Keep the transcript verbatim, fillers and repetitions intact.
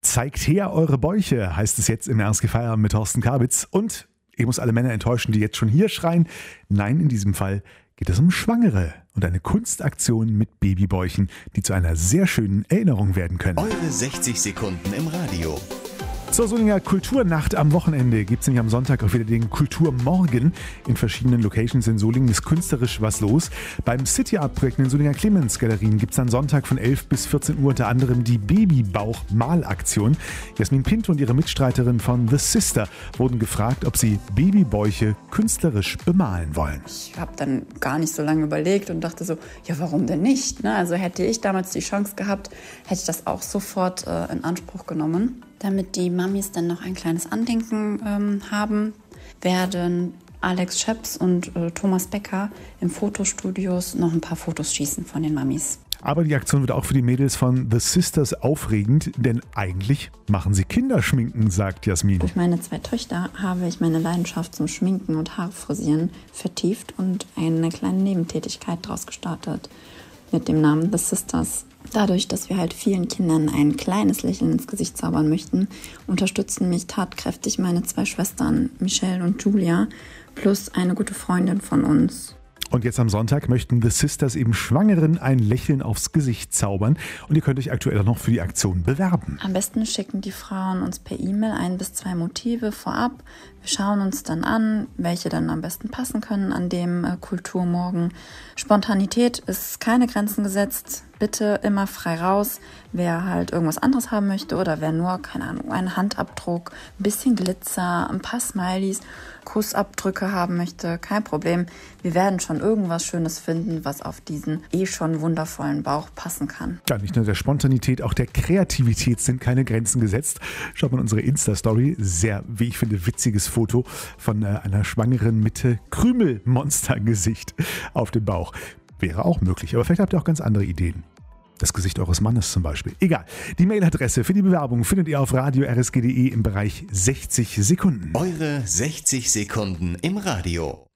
Zeigt her eure Bäuche, heißt es jetzt im R S G Feierabend mit Thorsten Kabitz. Und ich muss alle Männer enttäuschen, die jetzt schon hier schreien. Nein, in diesem Fall geht es um Schwangere und eine Kunstaktion mit Babybäuchen, die zu einer sehr schönen Erinnerung werden können. Eure sechzig Sekunden im Radio. Zur Solinger Kulturnacht am Wochenende gibt es nämlich am Sonntag auch wieder den Kulturmorgen. In verschiedenen Locations in Solingen ist künstlerisch was los. Beim City Art Projekt in den Solinger Clemens Galerien gibt es am Sonntag von elf bis vierzehn Uhr unter anderem die Babybauch-Malaktion. Jasmin Pinto und ihre Mitstreiterin von The Sister wurden gefragt, ob sie Babybäuche künstlerisch bemalen wollen. Ich habe dann gar nicht so lange überlegt und dachte so, ja, warum denn nicht? Ne? Also hätte ich damals die Chance gehabt, hätte ich das auch sofort äh, in Anspruch genommen. Damit die Mamis dann noch ein kleines Andenken ähm, haben, werden Alex Scheps und äh, Thomas Becker im Fotostudios noch ein paar Fotos schießen von den Mamis. Aber die Aktion wird auch für die Mädels von The Sisters aufregend, denn eigentlich machen sie Kinderschminken, sagt Jasmin. Durch meine zwei Töchter habe ich meine Leidenschaft zum Schminken und Haarfrisieren vertieft und eine kleine Nebentätigkeit daraus gestartet mit dem Namen The Sisters. Dadurch, dass wir halt vielen Kindern ein kleines Lächeln ins Gesicht zaubern möchten, unterstützen mich tatkräftig meine zwei Schwestern, Michelle und Julia, plus eine gute Freundin von uns. Und jetzt am Sonntag möchten The Sisters eben Schwangeren ein Lächeln aufs Gesicht zaubern. Und ihr könnt euch aktuell auch noch für die Aktion bewerben. Am besten schicken die Frauen uns per E-Mail ein bis zwei Motive vorab. Wir schauen uns dann an, welche dann am besten passen können an dem äh, Kulturmorgen. Spontanität ist keine Grenzen gesetzt. Bitte immer frei raus. Wer halt irgendwas anderes haben möchte oder wer nur, keine Ahnung, einen Handabdruck, ein bisschen Glitzer, ein paar Smileys, Kussabdrücke haben möchte, kein Problem. Wir werden schon irgendwas Schönes finden, was auf diesen eh schon wundervollen Bauch passen kann. Ja, nicht nur der Spontanität, auch der Kreativität sind keine Grenzen gesetzt. Schaut mal in unsere Insta-Story. Sehr, wie ich finde, witziges Foto von äh, einer Schwangeren mit äh, Krümelmonstergesicht auf dem Bauch. Wäre auch möglich, aber vielleicht habt ihr auch ganz andere Ideen. Das Gesicht eures Mannes zum Beispiel. Egal. Die Mailadresse für die Bewerbung findet ihr auf radio r s g punkt d e im Bereich sechzig Sekunden. Eure sechzig Sekunden im Radio.